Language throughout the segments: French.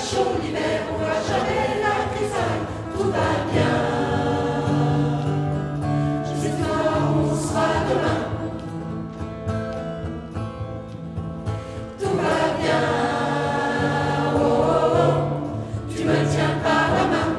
chaud l'hiver, on voit jamais la grisaille, tout va bien. Je sais pas où on sera demain. Tout va bien. Oh, oh, oh, tu me tiens par la main.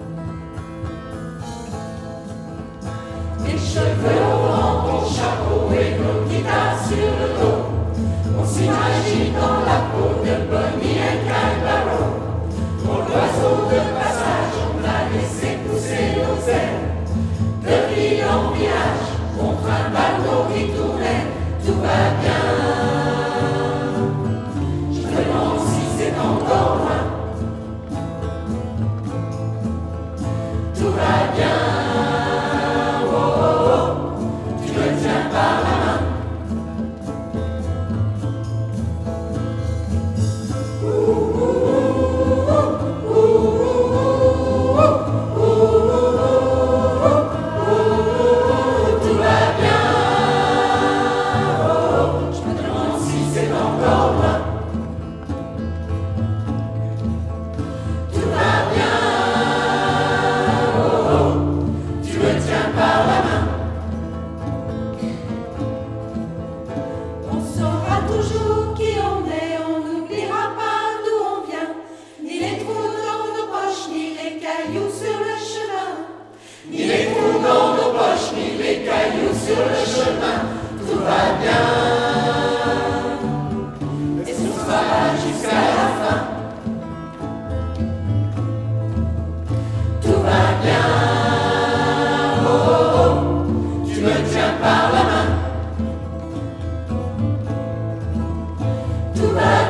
Mes cheveux au vent, ton chapeau et nos guitares sur le dos. On s'imagine dans la peau de Bonnie et Clyde Barrow. Pour l'oiseau de passage, on a laissé pousser nos ailes. De ville en village, on trimballe nos ritournelles. Tout va bien. Je me demande si c'est encore loin. Tout va bien. Oh, oh, oh, tu me tiens par la main. Ni les trous dans nos poches, ni les cailloux sur le chemin, tout va bien. Et ce sera jusqu'à la fin. Tout va bien. Oh, oh, oh, tu me tiens par la main. Tout va